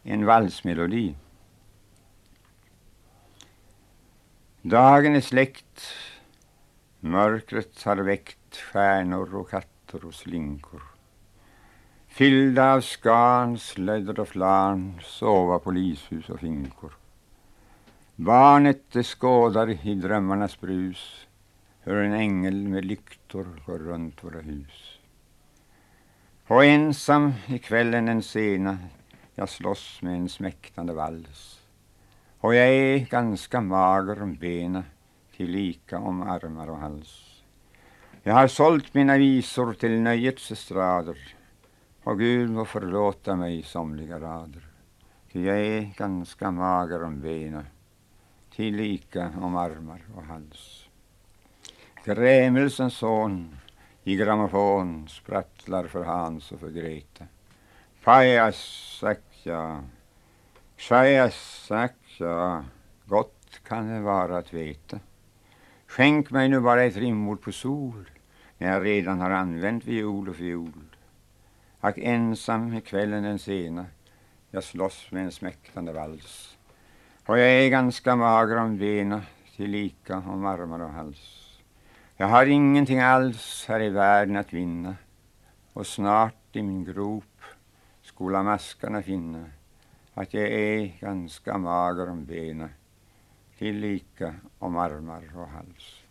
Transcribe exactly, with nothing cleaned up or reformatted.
En valsmelodi. Dagen är släckt, mörkret har väckt stjärnor och katter och slinkor. Fyllda av skan, slödder och flarn, sova polishus och finkor. Barnet det skådar i drömmarnas brus hur en ängel med lyktor går runt våra hus. Och ensam i kvällen den sena jag slåss med en smäktande vals. Och jag är ganska mager om bena, tillika om armar och hals. Jag har sålt mina visor till nöjets estrader, och Gud må förlåta mig somliga rader. Ty jag är ganska mager om bena, tillika om armar och hals. Grämelsens son i grammofon sprattlar för Hans och för Greta. Pajas sakja, shajas sakja, gott kan det vara att veta. Skänk mig nu bara ett rimord på sol, när jag redan har använt viol och fiol. Ack ensam i kvällen den sena, jag slåss med en smäktande vals. Och jag är ganska mager om bena, tillika om armar och hals. Jag har ingenting alls här i världen att vinna, och snart i min grop skola maskarna finna att jag är ganska mager om bena, tillika om armar och hals.